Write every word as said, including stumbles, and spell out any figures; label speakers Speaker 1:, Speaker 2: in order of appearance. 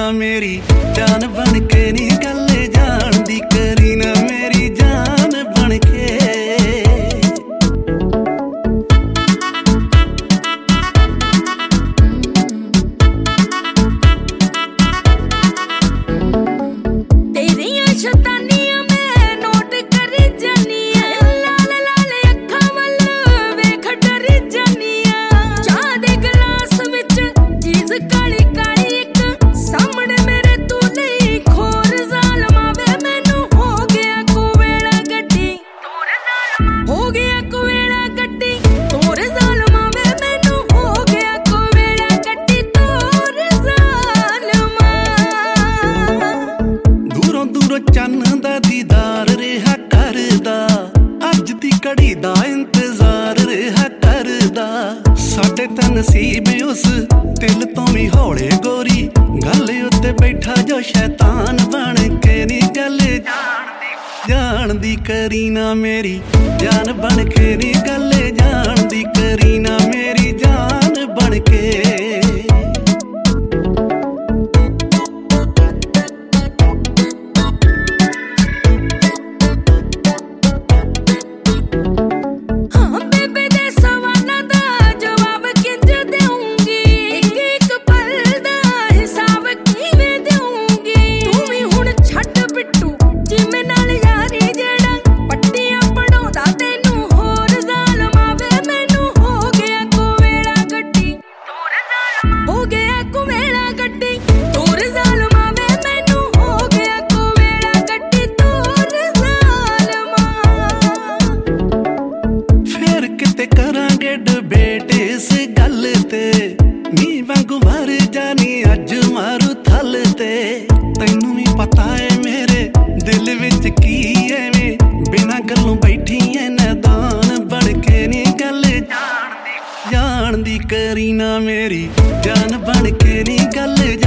Speaker 1: ना मेरी जान बन के नी गल जान दी करी ना मेरी जान बन के। चन्न दा दीदार रेहा करदा अज दी घड़ी दा इंतजार रेहा करदा साडे तां नसीब उस दिल तो भी हौले गोरी गल उत्ते बैठा जो शैतान बन के नी गल जान दी करी ना मेरी जान बन के नी गल जान दी करी ना मेरी जान बन के। डिबेट इस गल ते नी वांगू मर जानी अज मारू थल ते तैनू भी पता है मेरे दिल विच की एवें बिना गलों बैठी है नदान बन के नी गल जान दी करी ना मेरी जान बन के नी गल